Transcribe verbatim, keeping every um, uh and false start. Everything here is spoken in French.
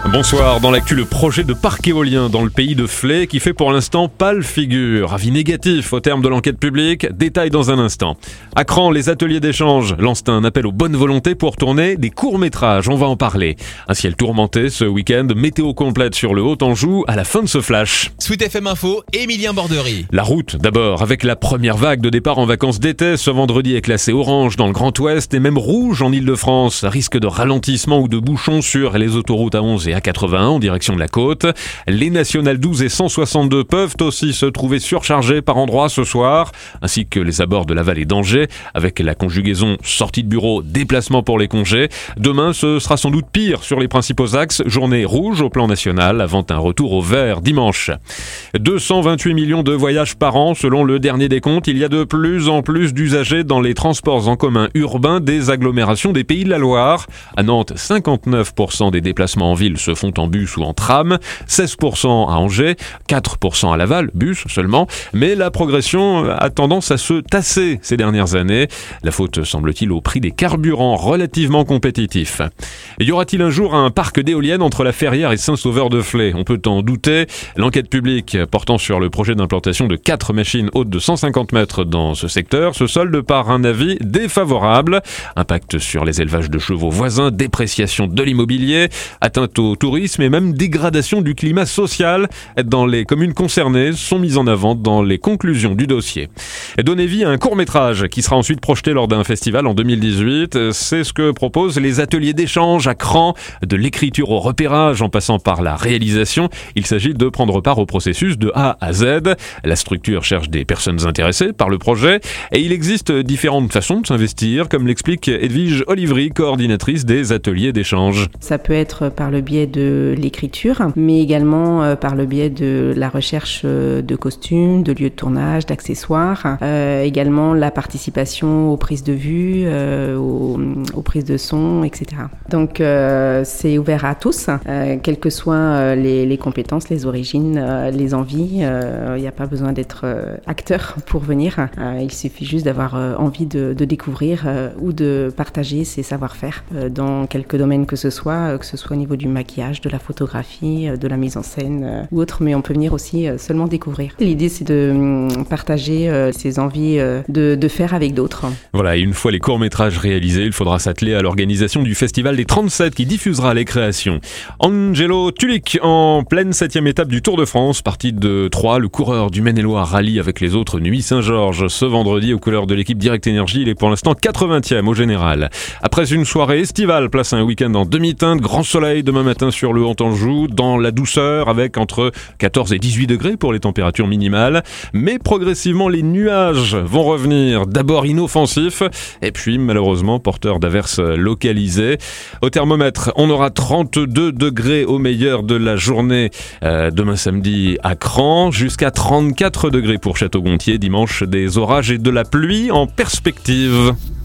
Bonsoir, dans l'actu, le projet de parc éolien dans le pays de Flé qui fait pour l'instant pâle figure. Avis négatif au terme de l'enquête publique, détail dans un instant. À Cran, les ateliers d'échange lancent un appel aux bonnes volontés pour tourner des courts-métrages, on va en parler. Un ciel tourmenté ce week-end, météo complète sur le Haut-Anjou à la fin de ce flash. Sweet F M Info, Émilien Borderie. La route d'abord, avec la première vague de départ en vacances d'été, ce vendredi est classé orange dans le Grand Ouest et même rouge en Île-de-France. Risque de ralentissement ou de bouchons sur les autoroutes A onze et A quatre-vingt-un en direction de la côte. Les nationales douze et cent soixante-deux peuvent aussi se trouver surchargées par endroits ce soir, ainsi que les abords de la vallée d'Angers, avec la conjugaison sortie de bureau, déplacement pour les congés. Demain, ce sera sans doute pire sur les principaux axes. Journée rouge au plan national, avant un retour au vert dimanche. deux cent vingt-huit millions de voyages par an, selon le dernier décompte. Il y a de plus en plus d'usagers dans les transports en commun urbains des agglomérations des Pays de la Loire. À Nantes, cinquante-neuf pour cent des déplacements en ville se font en bus ou en tram, seize pour cent à Angers, quatre pour cent à Laval, bus seulement, mais la progression a tendance à se tasser ces dernières années. La faute, semble-t-il, au prix des carburants relativement compétitifs. Y aura-t-il un jour un parc d'éoliennes entre la Ferrière et Saint-Sauveur-de-Flé ? On peut en douter. L'enquête publique portant sur le projet d'implantation de quatre machines hautes de cent cinquante mètres dans ce secteur se solde par un avis défavorable. Impact sur les élevages de chevaux voisins, dépréciation de l'immobilier, atteinte au tourisme et même dégradation du climat social dans les communes concernées sont mises en avant dans les conclusions du dossier. Donner vie à un court-métrage qui sera ensuite projeté lors d'un festival en deux mille dix-huit, c'est ce que proposent les ateliers d'échange à Cran, de l'écriture au repérage en passant par la réalisation. Il s'agit de prendre part au processus de A à Z. La structure cherche des personnes intéressées par le projet et il existe différentes façons de s'investir, comme l'explique Edwige Olivry, coordinatrice des ateliers d'échange. Ça peut être par le biais de l'écriture, mais également euh, par le biais de la recherche euh, de costumes, de lieux de tournage, d'accessoires, euh, également la participation aux prises de vue, euh, aux, aux prises de son, et cetera. Donc euh, c'est ouvert à tous, euh, quelles que soient euh, les, les compétences, les origines, euh, les envies. Il euh, n'y a pas besoin d'être euh, acteur pour venir. Euh, il suffit juste d'avoir euh, envie de, de découvrir euh, ou de partager ses savoir-faire euh, dans quelques domaines que ce soit, euh, que ce soit au niveau du maquillage, de la photographie, de la mise en scène euh, ou autre, mais on peut venir aussi euh, seulement découvrir. L'idée, c'est de euh, partager euh, ses envies euh, de, de faire avec d'autres. Voilà, et une fois les courts-métrages réalisés, il faudra s'atteler à l'organisation du Festival des trente-sept qui diffusera les créations. Angelo Tulik, en pleine septième étape du Tour de France, parti de Troyes, le coureur du Maine-et-Loire rallie avec les autres Nuits Saint-Georges ce vendredi aux couleurs de l'équipe Direct Énergie. Il est pour l'instant quatre-vingtième au général. Après une soirée estivale, place un week-end en demi-teinte, grand soleil demain matin sur le Haut-Anjou, dans la douceur avec entre quatorze et dix-huit degrés pour les températures minimales. Mais progressivement, les nuages vont revenir, d'abord inoffensifs et puis malheureusement porteurs d'averses localisées. Au thermomètre, on aura trente-deux degrés au meilleur de la journée euh, demain samedi à Cran, jusqu'à trente-quatre degrés pour Château-Gontier. Dimanche, des orages et de la pluie en perspective.